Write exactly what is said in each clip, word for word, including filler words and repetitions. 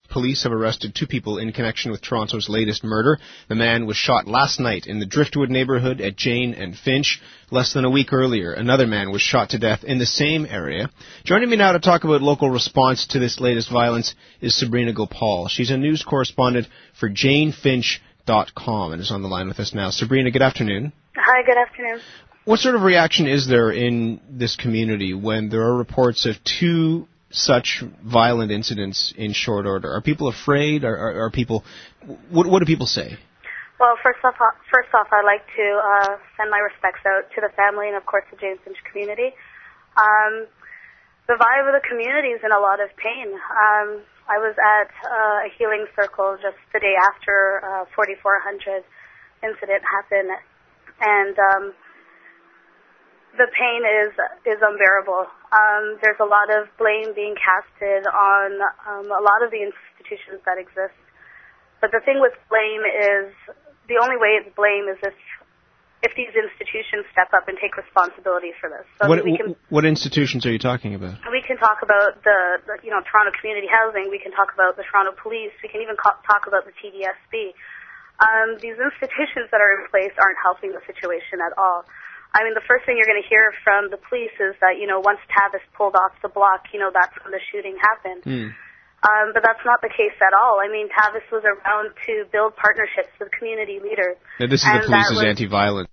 police have arrested two people in connection with Toronto's latest murder. The man was shot last night in the Driftwood neighborhood at Jane and Finch. Less than a week earlier, another man was shot to death in the same area. Joining me now to talk about local response to this latest violence is Sabrina Gopal. She's a news correspondent for Jane Finch dot com and is on the line with us now. Sabrina, good afternoon. Hi, good afternoon. What sort of reaction is there in this community when there are reports of two such violent incidents in short order? Are people afraid? Are, are, are people? What, what do people say? Well, first off, first off, I'd like to uh, send my respects out to the family and, of course, the Jane Finch community. Um, the vibe of the community is in a lot of pain. Um, I was at uh, a healing circle just the day after uh, forty-four hundred incident happened, and um, the pain is is unbearable. Um, there's a lot of blame being casted on um, a lot of the institutions that exist. But the thing with blame is, the only way it's blame is if if these institutions step up and take responsibility for this. So what, we can, what institutions are you talking about? We can talk about the, the you know Toronto Community Housing. We can talk about the Toronto Police. We can even co- talk about the T D S B. Um, these institutions that are in place aren't helping the situation at all. I mean, the first thing you're going to hear from the police is that, you know, once Tavis pulled off the block, you know, that's when the shooting happened. Mm. Um, but that's not the case at all. I mean, Tavis was around to build partnerships with community leaders. Now, this is the police's was, anti-violence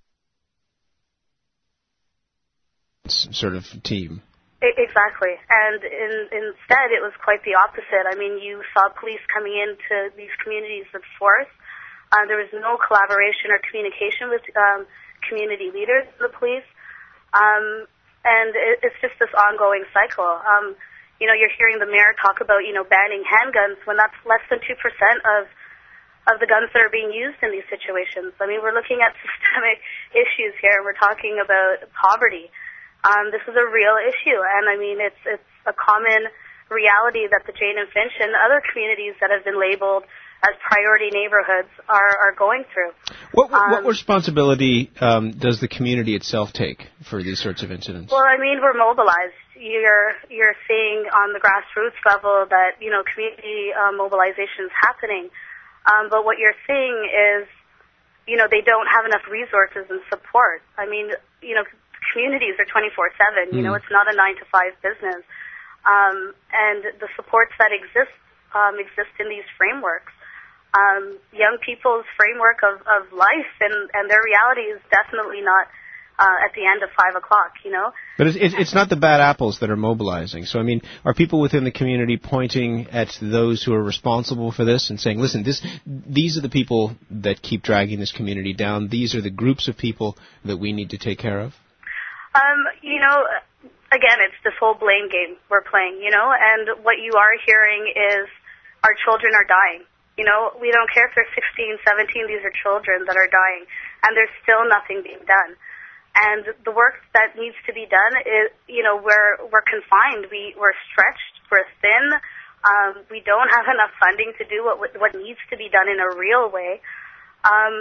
sort of team. Exactly. And in, instead, it was quite the opposite. I mean, you saw police coming into these communities with force. Uh, there was no collaboration or communication with um community leaders, the police, um, and it, it's just this ongoing cycle. Um, you know, you're hearing the mayor talk about, you know, banning handguns when that's less than two percent of of the guns that are being used in these situations. I mean, we're looking at systemic issues here. We're talking about poverty. Um, this is a real issue, and I mean, it's it's a common reality that the Jane and Finch and other communities that have been labeled as priority neighborhoods are, are going through. What, what, um, what responsibility um, does the community itself take for these sorts of incidents? Well, I mean, we're mobilized. You're you're seeing on the grassroots level that, you know, community uh, mobilization is happening. Um, but what you're seeing is, you know, they don't have enough resources and support. I mean, you know, communities are twenty-four seven. Mm. You know, it's not a nine to five business. Um, and the supports that exist um, exist in these frameworks. Um, young people's framework of, of life and, and their reality is definitely not uh, at the end of five o'clock, you know. But it's, it's not the bad apples that are mobilizing. So, I mean, are people within the community pointing at those who are responsible for this and saying, listen, this, these are the people that keep dragging this community down. These are the groups of people that we need to take care of? Um, you know, again, it's this whole blame game we're playing, you know, and what you are hearing is our children are dying. You know, we don't care if they're sixteen, seventeen, these are children that are dying, and there's still nothing being done. And the work that needs to be done is, you know, we're, we're confined, we, we're stretched, we're thin, um, we don't have enough funding to do what, what needs to be done in a real way. Um,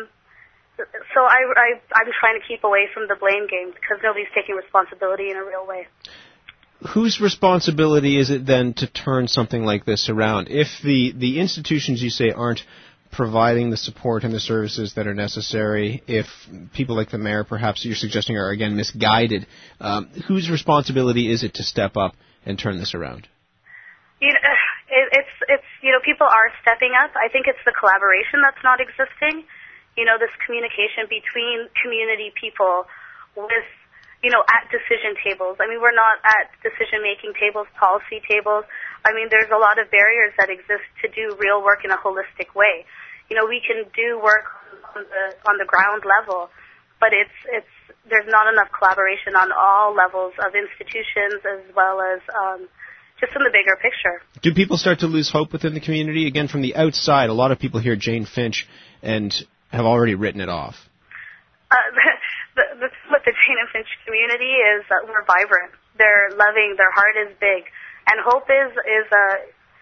so I, I, I'm trying to keep away from the blame game because nobody's taking responsibility in a real way. Whose responsibility is it then to turn something like this around? If the, the institutions you say aren't providing the support and the services that are necessary, if people like the mayor perhaps you're suggesting are again misguided, um, whose responsibility is it to step up and turn this around? You know, it, it's, it's, you know, people are stepping up. I think it's the collaboration that's not existing. You know, this communication between community people with, you know, at decision tables. I mean, we're not at decision-making tables, policy tables. I mean, there's a lot of barriers that exist to do real work in a holistic way. You know, we can do work on the on the ground level, but it's it's there's not enough collaboration on all levels of institutions as well as um, just in the bigger picture. Do people start to lose hope within the community? Again, from the outside, a lot of people hear Jane Finch and have already written it off. Uh, the, the, what the Jane and Finch community is, uh, we're vibrant. They're loving. Their heart is big, and hope is is a. Uh,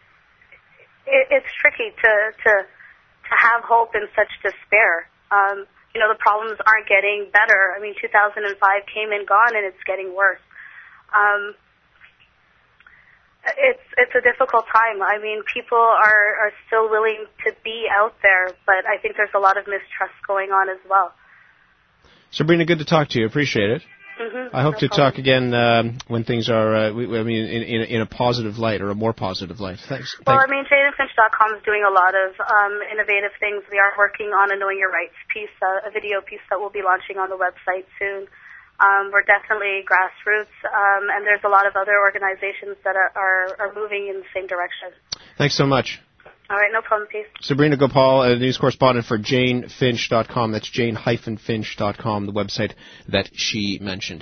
it, it's tricky to to to have hope in such despair. Um, you know, the problems aren't getting better. I mean, two thousand five came and gone, and it's getting worse. Um, It's it's a difficult time. I mean, people are, are still willing to be out there, but I think there's a lot of mistrust going on as well. Sabrina, good to talk to you. Appreciate it. Mm-hmm. I hope no to problem. talk again um, when things are, uh, we, I mean, in, in, in a positive light or a more positive light. Thanks. Well, Thank- I mean, Jane and Finch dot com is doing a lot of um, innovative things. We are working on a Knowing Your Rights piece, uh, a video piece that we'll be launching on the website soon. Um, we're definitely grassroots, um, and there's a lot of other organizations that are, are, are moving in the same direction. Thanks so much. All right, no problem, peace. Sabrina Gopal, a news correspondent for Jane Finch dot com. That's Jane Finch dot com, the website that she mentioned.